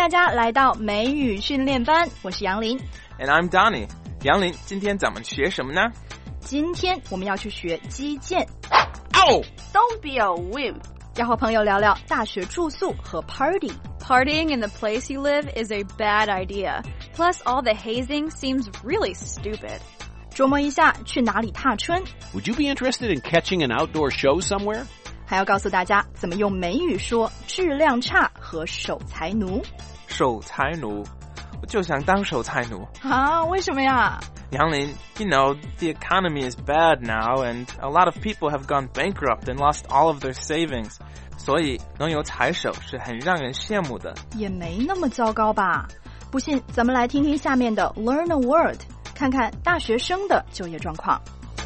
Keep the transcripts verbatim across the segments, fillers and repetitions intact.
大家来到美语训练班，我是杨林。 And I'm Donnie. 杨林，今天咱们学什么呢？ 今天我们要去学击剑。 Ow! Don't be a wimp. 要和朋友聊聊大学住宿和 party. Partying in the place you live is a bad idea. Plus, all the hazing seems really stupid. 琢磨一下去哪里踏春。 Would you be interested in catching an outdoor show somewhere? 还要告诉大家怎么用美语说质量差和守财奴。 守财奴，我就想当守财奴。 啊，为什么呀？ 杨林, you know, the economy is bad now and a lot of people have gone bankrupt and lost all of their savings. 所以能有财手是很让人羡慕的。 也没那么糟糕吧？不信，咱们来听听下面的 Learn a Word， 看看大学生的就业状况。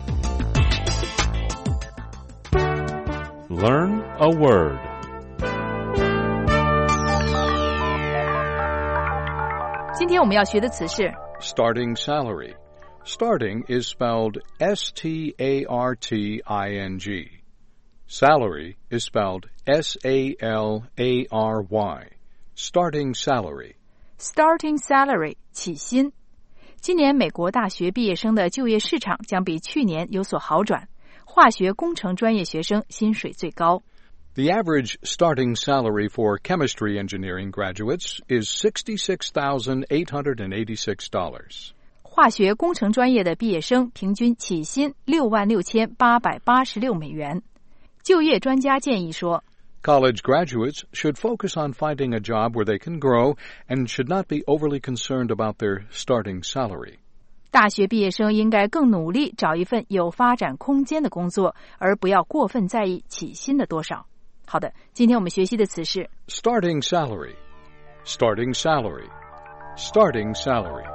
Learn a word. Today 今天我们要学的词是 Starting salary. Starting is spelled S T A R T I N G. Salary is spelled S A L A R Y. Starting salary. starting salary 起薪。今年美国大学毕业生的就业市场将比去年有所好转，化学工程专业学生薪水最高。 The average starting salary for chemistry engineering graduates is sixty-six thousand eight hundred eighty-six dollars. 化学工程专业的毕业生平均起薪六万六千八百八十六美元。就业专家建议说 College graduates should focus on finding a job where they can grow and should not be overly concerned about their starting salary. 大学毕业生应该更努力找一份有发展空间的工作，而不要过分在意起薪的多少。好的，今天我们学习的词是 Starting salary. Starting salary. Starting salary.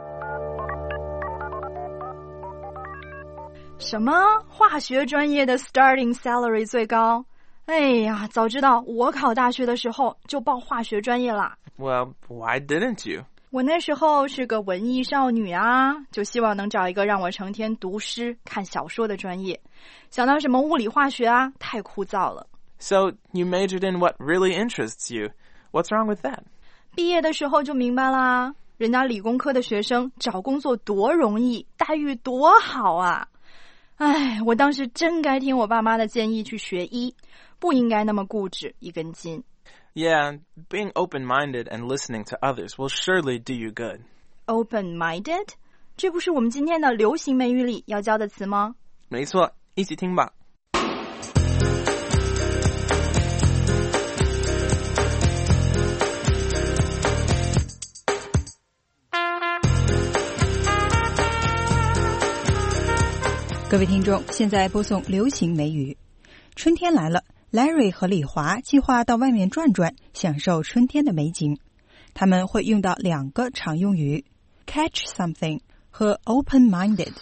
什么？化学专业的 starting salary 最高？哎呀，早知道我考大学的时候就报化学专业啦。 Well, why didn't you? 我那时候是个文艺少女啊，就希望能找一个让我成天读诗看小说的专业。想到什么物理化学啊，太枯燥了。 So, you majored in what really interests you. What's wrong with that? 毕业的时候就明白啦，人家理工科的学生找工作多容易，待遇多好啊。哎，我当时真该听我爸妈的建议去学医，不应该那么固执一根筋。 Yeah, being open-minded and listening to others will surely do you good. Open-minded? 这不是我们今天的流行美语里要教的词吗？ 没错，一起听吧。 各位听众，现在播送流行美语。春天来了， Larry 和李华计划到外面转转，享受春天的美景。他们会用到两个常用语 catch something 和 open-minded。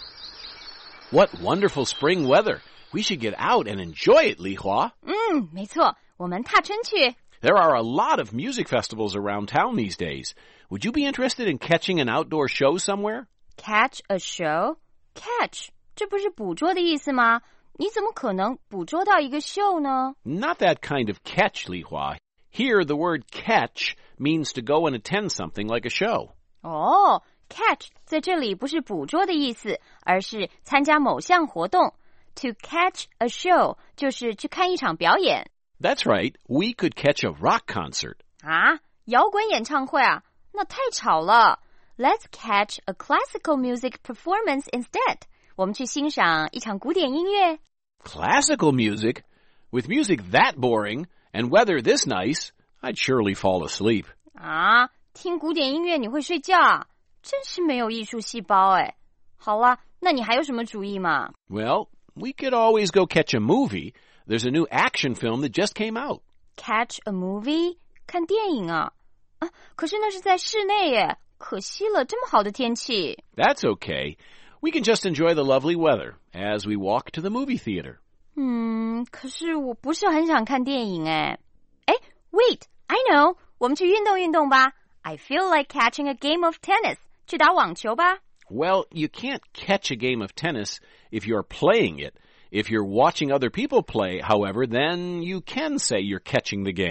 What wonderful spring weather. We should get out and enjoy it, Li Hua. 嗯，没错，我们踏春去。 There are a lot of music festivals around town these days. Would you be interested in catching an outdoor show somewhere? Catch a show? Catch, 这不是捕捉的意思吗？你怎么可能捕捉到一个秀呢？ Not that kind of catch, Li Hua. Here, the word catch means to go and attend something like a show. 哦， catch 在这里不是捕捉的意思，而是参加某项活动。To catch a show 就是去看一场表演。 That's right. We could catch a rock concert. 啊，摇滚演唱会啊，那太吵了。Let's catch a classical music performance instead. 我们去欣赏一场古典音乐。 Classical music? With music that boring and weather this nice, I'd surely fall asleep. 啊，听古典音乐你会睡觉啊？真是没有艺术细胞哎。好了，那你还有什么主意吗？ Well, we could always go catch a movie. There's a new action film that just came out. Catch a movie? 看电影啊？啊，可是那是在室内耶，可惜了，这么好的天气。 That's okay. We can just enjoy the lovely weather as we walk to the movie theater. 嗯，可是我不是很想看电影哎。哎 ，Wait, I know. 我们去运动运动吧。I feel like catching a game of tennis. 去打网球吧。 Well, you can't catch a game of tennis if you're playing it. If you're watching other people play, however, then you can say you're catching the game.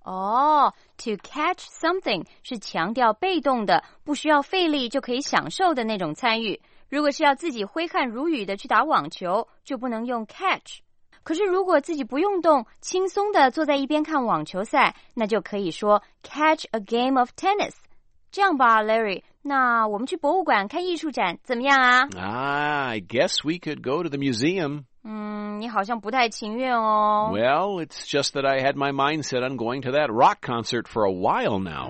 哦、oh, ，to catch something 是强调被动的，不需要费力就可以享受的那种参与。如果是要自己挥汗如雨的去打网球，就不能用 catch。可是如果自己不用动，轻松的坐在一边看网球赛，那就可以说 catch a game of tennis。这样吧 ，Larry， 那我们去博物馆看艺术展怎么样啊？ Ah, I guess we could go to the museum. 嗯，你好像不太情愿哦。 Well, it's just that I had my mind set on going to that rock concert for a while now.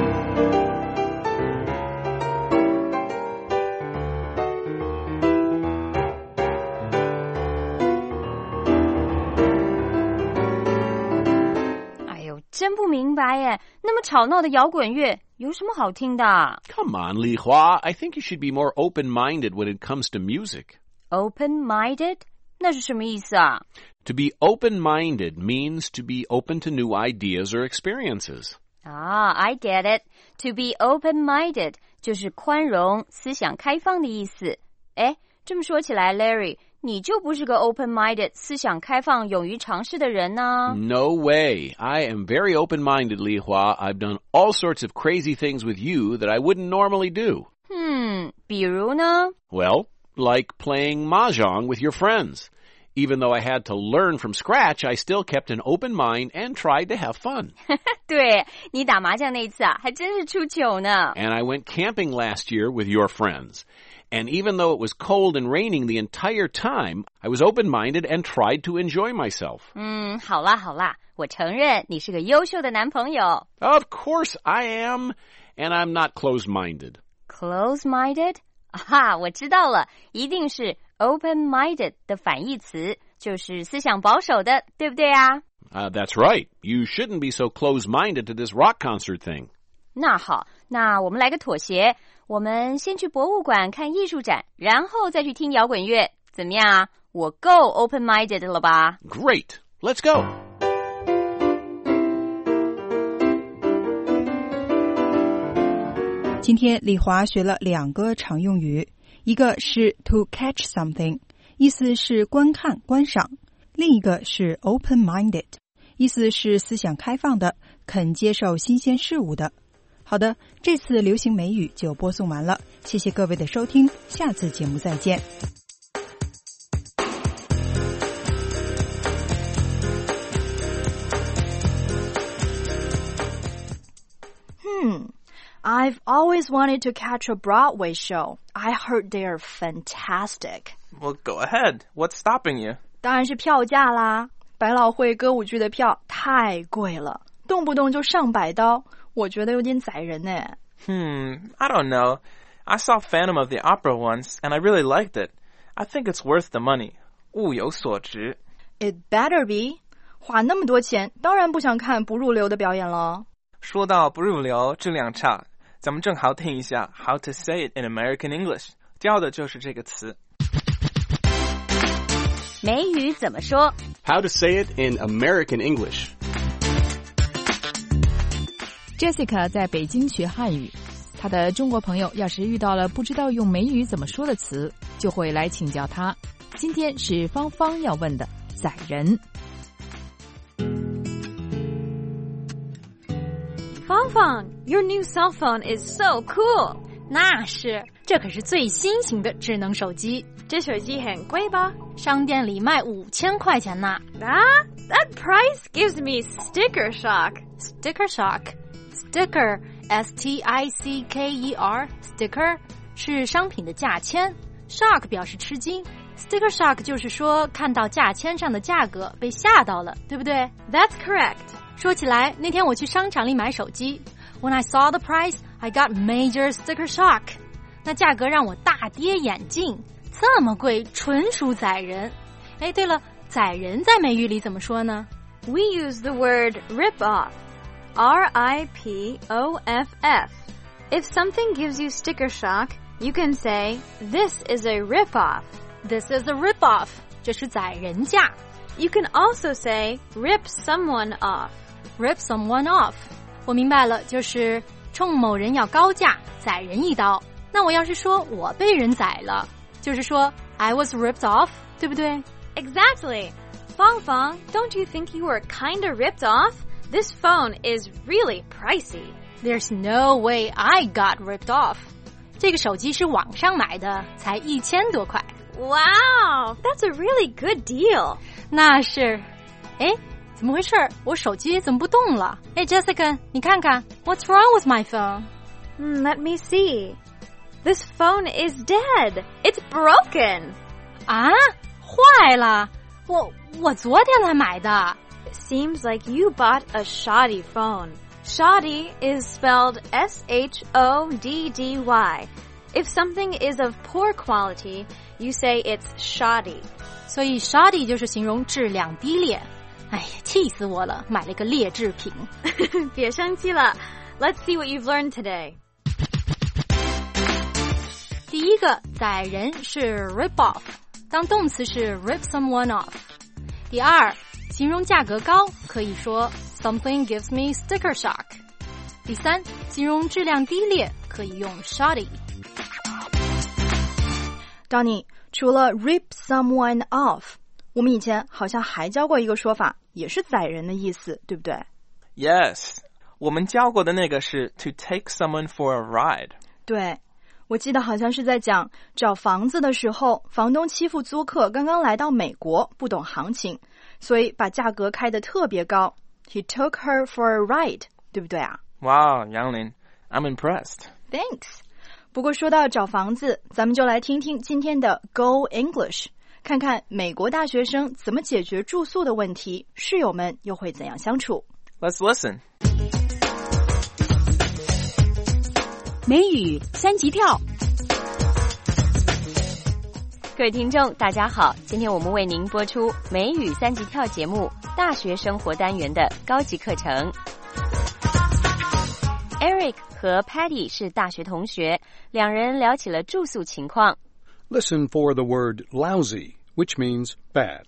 哎呦，真不明白耶，那么吵闹的摇滚乐有什么好听的？ Come on, Li Hua. I think you should be more open-minded when it comes to music. Open-minded? 那是什么意思啊？ To be open-minded means to be open to new ideas or experiences. 啊、ah, I get it. To be open-minded 就是宽容、思想开放的意思。哎，这么说起来 ，Larry， 你就不是个 open-minded、思想开放、勇于尝试的人呢？ No way. I am very open-minded, Li Hua. I've done all sorts of crazy things with you that I wouldn't normally do. 嗯，比如呢？ Well, like playing mahjong with your friends. Even though I had to learn from scratch, I still kept an open mind and tried to have fun. 对，你打麻将那次啊，还真是出糗呢。 And I went camping last year with your friends. And even though it was cold and raining the entire time, I was open-minded and tried to enjoy myself. 嗯，好啦好啦，我承认你是个优秀的男朋友。 Of course I am. And I'm not closed-minded. Close-minded? 啊，我知道了，一定是 open-minded 的反义词，就是思想保守的，对不对啊？ Uh, that's right. You shouldn't be so closed-minded to this rock concert thing. 那好，那我们来个妥协，我们先去博物馆看艺术展，然后再去听摇滚乐，怎么样啊？我够 open-minded 了吧？ Great. Let's go. .今天李华学了两个常用语，一个是 to catch something， 意思是观看观赏，另一个是 open-minded， 意思是思想开放的，肯接受新鲜事物的。好的，这次流行美语就播送完了，谢谢各位的收听，下次节目再见。 Hmm. I've always wanted to catch a Broadway show. I heard they're fantastic. Well, go ahead. What's stopping you? 当然是票价啦。百老汇歌舞剧的票太贵了，动不动就上百刀，我觉得有点宰人呢。 Hmm, I don't know. I saw Phantom of the Opera once, and I really liked it. I think it's worth the money. 物有所值。 It better be. 花那么多钱，当然不想看不入流的表演了。 说到不入流，这两场咱们正好听一下 How to say it in American English， 教的就是这个词。 美语怎么说？ How to say it in American English. Jessica 在北京学汉语，她的中国朋友要是遇到了不知道用美语怎么说的词，就会来请教她。今天是芳芳要问的宰人。 芳芳 your new cell phone is so cool. 那是，这可是最新型的智能手机。 这手机很贵吧？ 商店里卖五千块钱呢。 Ah, that price gives me sticker shock. Sticker shock. Sticker, S T I C K E R, sticker 是商品的价签。Shock 表示吃惊。Sticker shock 就是说看到价签上的价格被吓到了，对不对？ That's correct. 说起来，那天我去商场里买手机。When I saw the price, I got major sticker shock. 那价格让我大跌眼镜，这么贵，纯属宰人。哎，对了，宰人在美语里怎么说呢？ We use the word rip off. R I P O F F. If something gives you sticker shock, you can say, this is a rip off. This is a rip off. 这是宰人价。 You can also say, rip someone off. Rip someone off. 我明白了，就是冲某人要高价，宰人一刀。那我要是说我被人宰了，就是说 I was ripped off， 对不对？ Exactly. Fang Fang, don't you think you were kinda ripped off? This phone is really pricey. There's no way I got ripped off. 这个手机是网上买的，才一千多块。 Wow, that's a really good deal. 那是，诶，怎么回事？我手机怎么不动了？诶 Jessica, 你看看 What's wrong with my phone? Hmm, let me see. This phone is dead. It's broken. 啊，坏了！我我昨天才买的。 Seems like you bought a shoddy phone. Shoddy is spelled S H O D D Y. If something is of poor quality, you say it's shoddy. 所以 shoddy 就是形容质量低劣。哎呀，气死我了，买了一个劣质品。 别生气了。Let's see what you've learned today. 第一个载人是 rip off， 当动词是 rip someone off。第二，形容价格高可以说 something gives me sticker shock。第三，形容质量低劣可以用 shoddy。 Donnie， 除了 rip someone off， 我们以前好像还教过一个说法，也是载人的意思，对不对？ Yes， 我们教过的那个是 to take someone for a ride。 对，我记得好像是在讲找房子的时候，房东欺负租客刚刚来到美国，不懂行情，所以把价格开得特别高。He took her for a ride， 对不对啊？ Wow, Yanglin, I'm impressed. Thanks. 不过说到找房子，咱们就来听听今天的 Go English， 看看美国大学生怎么解决住宿的问题，室友们又会怎样相处。 Let's listen. 美语三级跳。 各位听众大家好，今天我们为您播出美语三级跳节目大学生活单元的高级课程。 Eric 和 Patty 是大学同学，两人聊起了住宿情况。 Listen for the word lousy, which means bad.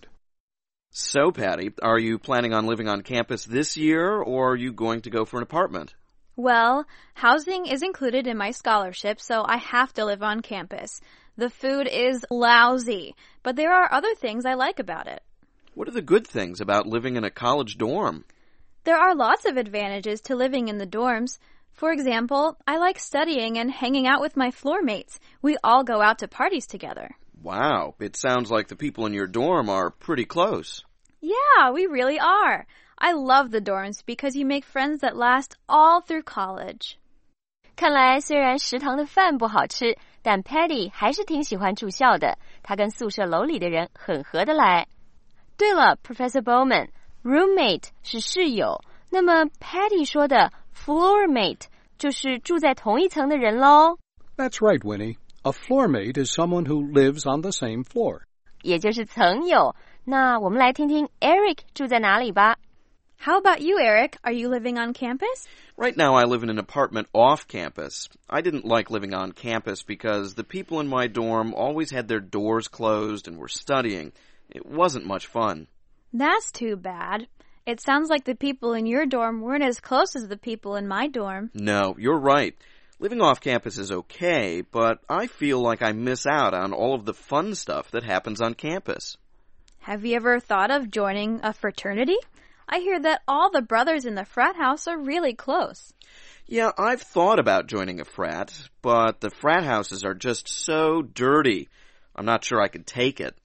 So, Patty, are you planning on living on campus this year, or are you going to go for an apartment? Well, housing is included in my scholarship, so I have to live on campus. The food is lousy, but there are other things I like about it. What are the good things about living in a college dorm? There are lots of advantages to living in the dorms. For example, I like studying and hanging out with my floor mates. We all go out to parties together. Wow, it sounds like the people in your dorm are pretty close. Yeah, we really are. I love the dorms because you make friends that last all through college. 看来虽然食堂的饭不好吃，但 Patty 还是挺喜欢住校的，她跟宿舍楼里的人很合得来。对了 Professor Bowman， roommate 是室友，那么 Patty 说的 floor mate 就是住在同一层的人咯。 That's right, Winnie. A floor mate is someone who lives on the same floor. 也就是层友。那我们来听听 Eric 住在哪里吧。 How about you, Eric? Are you living on campus? Right now I live in an apartment off campus. I didn't like living on campus because the people in my dorm always had their doors closed and were studying. It wasn't much fun. That's too bad. It sounds like the people in your dorm weren't as close as the people in my dorm. No, you're right. Living off campus is okay, but I feel like I miss out on all of the fun stuff that happens on campus. Have you ever thought of joining a fraternity? I hear that all the brothers in the frat house are really close. Yeah, I've thought about joining a frat, but the frat houses are just so dirty. I'm not sure I could take it.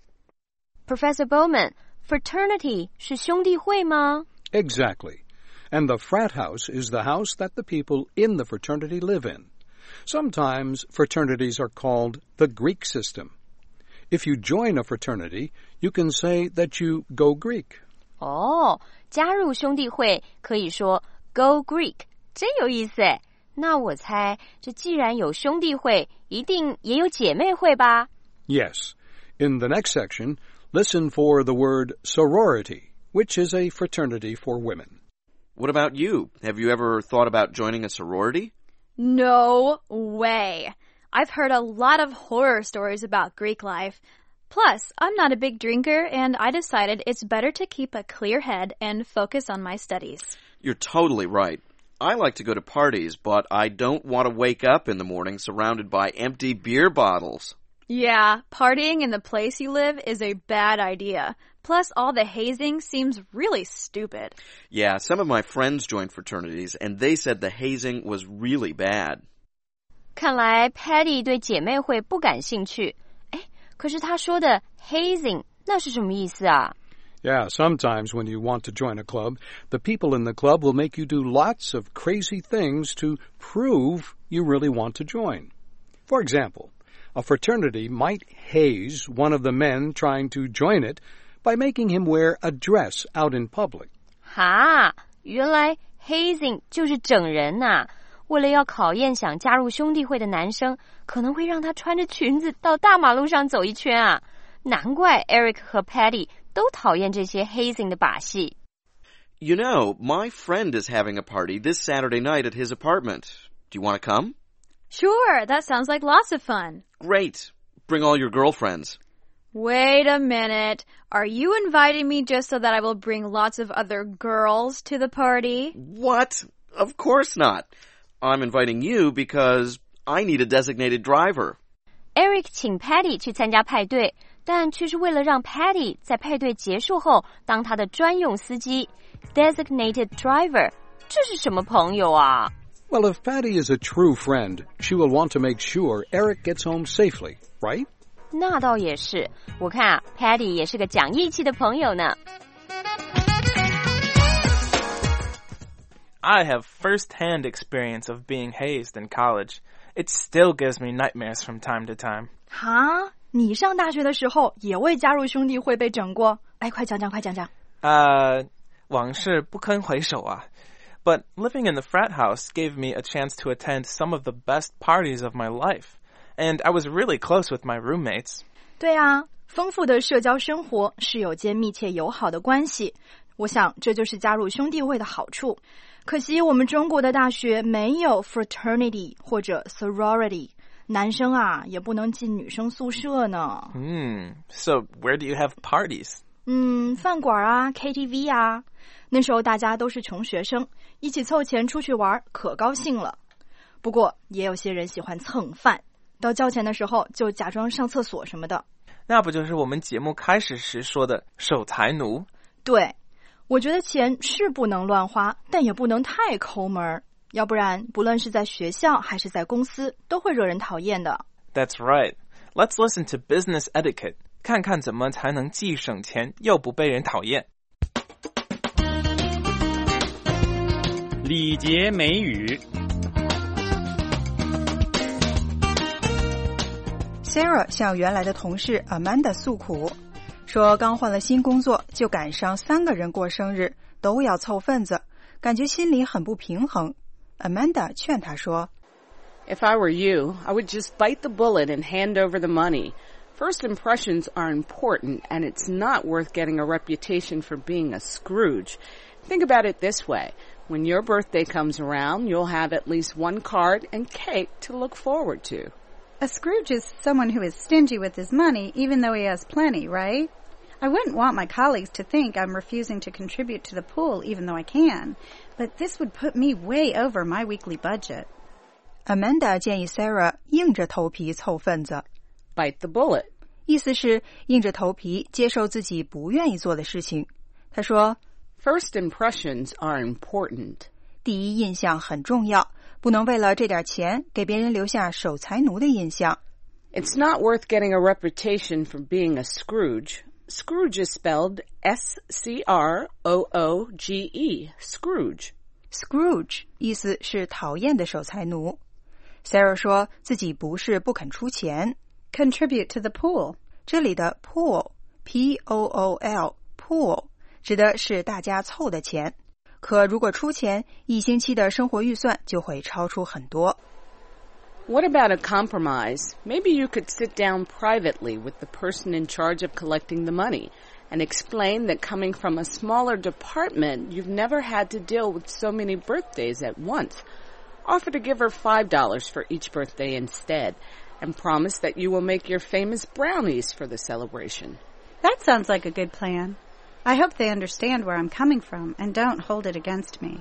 Professor Bowman, fraternity 是兄弟会吗？ Exactly. And the frat house is the house that the people in the fraternity live in. Sometimes fraternities are called the Greek system. If you join a fraternity, you can say that you go Greek. 哦，加入兄弟会可以说 Go Greek， 真有意思诶。那我猜，这既然有兄弟会，一定也有姐妹会吧？ Yes. In the next section, listen for the word sorority, which is a fraternity for women. What about you? Have you ever thought about joining a sorority? No way. I've heard a lot of horror stories about Greek life. Plus, I'm not a big drinker, and I decided it's better to keep a clear head and focus on my studies. You're totally right. I like to go to parties, but I don't want to wake up in the morning surrounded by empty beer bottles. Yeah, partying in the place you live is a bad idea. Plus, all the hazing seems really stupid. Yeah, some of my friends joined fraternities, and they said the hazing was really bad. 看来 Patty 对姐妹会不感兴趣。哎，可是她说的 hazing 那是什么意思啊？ Yeah, sometimes when you want to join a club, the people in the club will make you do lots of crazy things to prove you really want to join. For example, a fraternity might haze one of the men trying to join it by making him wear a dress out in public. 哈，原来 hazing 就是整人呐、啊。为了要考验想加入兄弟会的男生，可能会让他穿着裙子到大马路上走一圈啊。难怪 Eric 和 Patty 都讨厌这些 hazing 的把戏。 You know, my friend is having a party this Saturday night at his apartment. Do you want to come? Sure, that sounds like lots of fun. Great. Bring all your girlfriends. Wait a minute. Are you inviting me just so that I will bring lots of other girls to the party? What? Of course not. I'm inviting you because I need a designated driver. Eric 请 Patty 去参加派对，但却是为了让 Patty 在派对结束后当他的专用司机 designated driver。 这是什么朋友啊？ Well, if Patty is a true friend, she will want to make sure Eric gets home safely, right? 那倒也是，我看啊 Patty 也是个讲义气的朋友呢。 I have first-hand experience of being hazed in college. It still gives me nightmares from time to time. 哈，你上大学的时候也未加入兄弟会被整过？哎，快讲讲，快讲讲。 呃，往事不堪回首啊。But living in the frat house gave me a chance to attend some of the best parties of my life. And I was really close with my roommates. 对啊，丰富的社交生活，室友间密切友好的关系。我想这就是加入兄弟会的好处。可惜我们中国的大学没有 fraternity 或者 sorority， 男生啊也不能进女生宿舍呢。 Hmm, so where do you have parties? 嗯，饭馆啊 K T V 啊。那时候大家都是穷学生，一起凑钱出去玩，可高兴了。不过也有些人喜欢蹭饭，到交钱的时候就假装上厕所什么的。 那不就是我们节目开始时说的守财奴？ 对，我觉得钱是不能乱花，但也不能太抠门，要不然不论是在学校还是在公司都会惹人讨厌的。 That's right. Let's listen to business etiquette. 看看怎么才能既省钱又不被人讨厌。 礼节美语。 Sarah 向原来的同事 Amanda 诉苦，说刚换了新工作，就赶上三个人过生日，都要凑份子，感觉心里很不平衡。Amanda 劝她说 If I were you, I would just bite the bullet and hand over the money. First impressions are important, and it's not worth getting a reputation for being a Scrooge. Think about it this way. When your birthday comes around, you'll have at least one card and cake to look forward to. A Scrooge is someone who is stingy with his money, even though he has plenty, right? I wouldn't want my colleagues to think I'm refusing to contribute to the pool, even though I can. But this would put me way over my weekly budget. Amanda 建议 Sarah 硬着头皮凑份子。 Bite the bullet. 意思是硬着头皮接受自己不愿意做的事情。她说 First impressions are important. 第一印象很重要，不能为了这点钱给别人留下守财奴的印象。 It's not worth getting a reputation for being a Scrooge. Scrooge is spelled S C R O O G E. Scrooge. Scrooge 意思是讨厌的守财奴。Sarah 说自己不是不肯出钱。 Contribute to the pool. 这里的 pool, P O O L, pool 指的是大家凑的钱。可如果出钱，一星期的生活预算就会超出很多。 What about a compromise? Maybe you could sit down privately with the person in charge of collecting the money and explain that coming from a smaller department, you've never had to deal with so many birthdays at once. Offer to give her five dollars for each birthday instead, and promise that you will make your famous brownies for the celebration. That sounds like a good plan. I hope they understand where I'm coming from and don't hold it against me.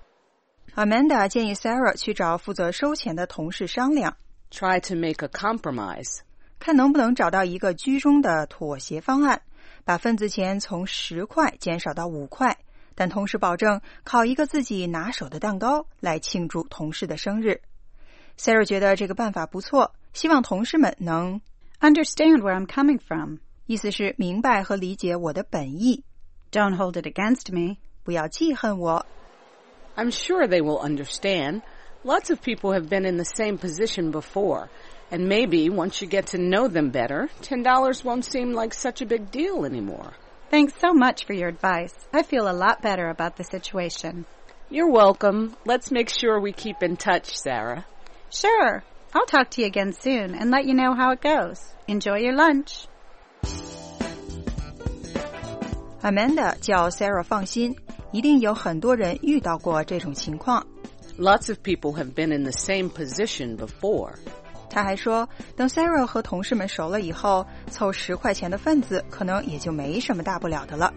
Amanda 建议 Sarah 去找负责收钱的同事商量。 Try to make a compromise. 看能不能找到一个居中的妥协方案， 把份子钱从十块减少到五块，但同时保证烤一个自己拿手的蛋糕来庆祝同事的生日。Sarah 觉得这个办法不错，希望同事们能 understand where I'm coming from， 意思是明白和理解我的本意。 Don't hold it against me， 不要记恨我。 I'm sure they will understand. Lots of people have been in the same position before, and maybe once you get to know them better, ten dollars won't seem like such a big deal anymore. Thanks so much for your advice. I feel a lot better about the situation. You're welcome. Let's make sure we keep in touch, Sarah. Sure. I'll talk to you again soon and let you know how it goes. Enjoy your lunch. Amanda 叫 Sarah 放心，一定有很多人遇到过这种情况。 Lots of people have been in the same position before. 他还说，等 Sarah 和同事们熟了以后，凑十块钱的份子可能也就没什么大不了的了。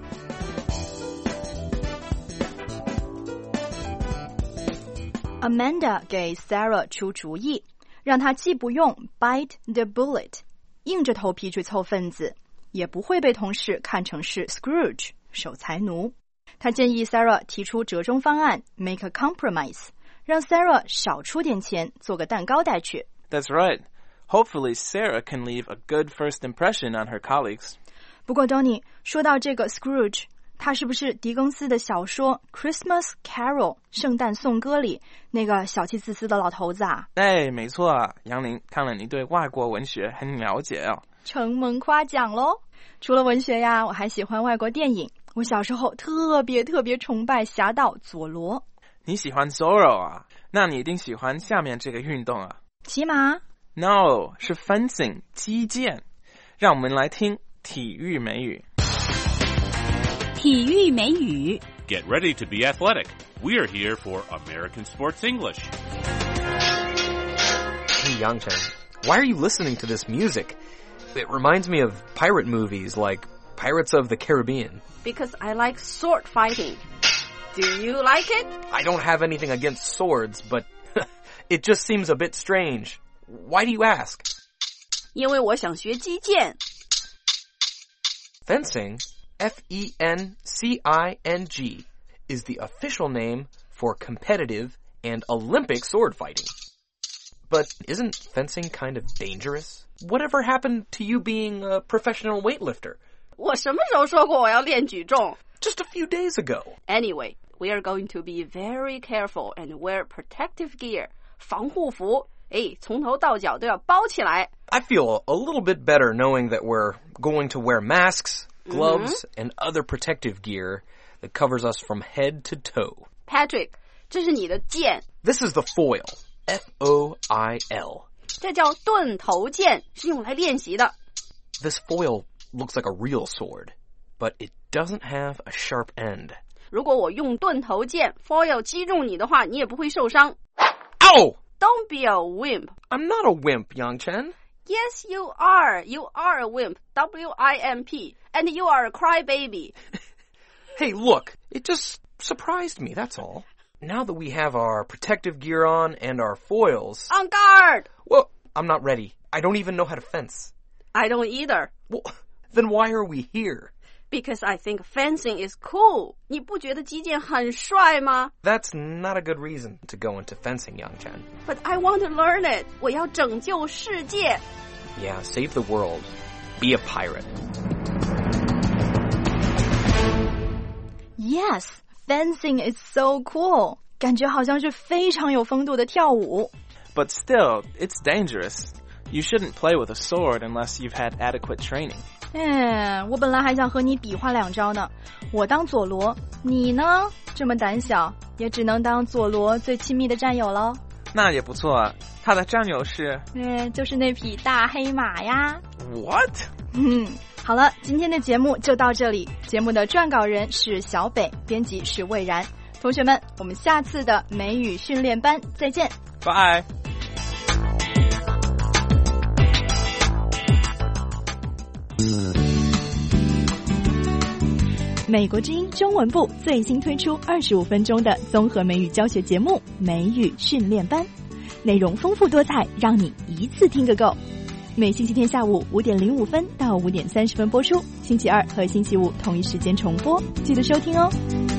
Amanda 给 Sarah 出主意，让她既不用 bite the bullet， 硬着头皮去凑份子，也不会被同事看成是 Scrooge 守财奴。她建议 Sarah 提出折中方案 make a compromise， 让 Sarah 少出点钱做个蛋糕带去。 That's right. Hopefully Sarah can leave a good first impression on her colleagues. 不过 Donny 说到这个 Scrooge， 他是不是狄更斯的小说 Christmas Carol 圣诞颂歌里那个小气自私的老头子啊？ 哎，没错啊，杨林，看了你对外国文学很了解哦。 承蒙夸奖咯。除了文学呀，我还喜欢外国电影。我小时候特别特别崇拜侠盗佐罗。 你喜欢 Zorro 啊？那你一定喜欢下面这个运动啊。 骑马 ？No， 是 fencing 击剑。让我们来听体育美语。 体育美语 Get ready to be athletic. We are here for American Sports English. Hey, Yangchen, why are you listening to this music? It reminds me of pirate movies like Pirates of the Caribbean. Because I like sword fighting. Do you like it? I don't have anything against swords, but it just seems a bit strange. Why do you ask? 因为我想学击剑。 Fencing, F E N C I N G, is the official name for competitive and Olympic sword fighting. But isn't fencing kind of dangerous? Whatever happened to you being a professional weightlifter? 我什么时候说过我要练举重？ Just a few days ago. Anyway, we are going to be very careful and wear protective gear. 防护服，哎，从头到脚都要包起来。 I feel a little bit better knowing that we're going to wear masks, gloves, mm-hmm. and other protective gear that covers us from head to toe. Patrick, 这是你的剑。 This is the foil. F O I L. 这叫钝头剑，是用来练习的。 This foil looks like a real sword, but it doesn't have a sharp end. 如果我用钝头剑 foil 击中你的话，你也不会受伤。 Ow! Don't be a wimp. I'm not a wimp, Yangchen. Yes, you are. You are a wimp. W I M P. And you are a crybaby. Hey, look. It just surprised me, that's all. Now that we have our protective gear on and our foils... On guard! Well, I'm not ready. I don't even know how to fence. I don't either. Well, then why are we here? Because I think fencing is cool. 你不觉得击剑很帅吗？ That's not a good reason to go into fencing, Yangchen. But I want to learn it. 我要拯救世界。 Yeah, save the world. Be a pirate. Yes, fencing is so cool. 感觉好像是非常有风度的跳舞。 But still, it's dangerous. You shouldn't play with a sword unless you've had adequate training. 哎，我本来还想和你比划两招呢。我当佐罗，你呢？这么胆小，也只能当佐罗最亲密的战友喽。 那也不错啊。他的战友是？ 嗯，就是那匹大黑马呀。 What？ 嗯，好了，今天的节目就到这里。节目的撰稿人是小北，编辑是魏然。同学们，我们下次的美语训练班再见。 Bye。 美国之音中文部最新推出二十五分钟的综合美语教学节目《美语训练班》，内容丰富多彩，让你一次听个够。 每星期天下午五点零五分到五点三十分播出，星期二和星期五同一时间重播，记得收听哦。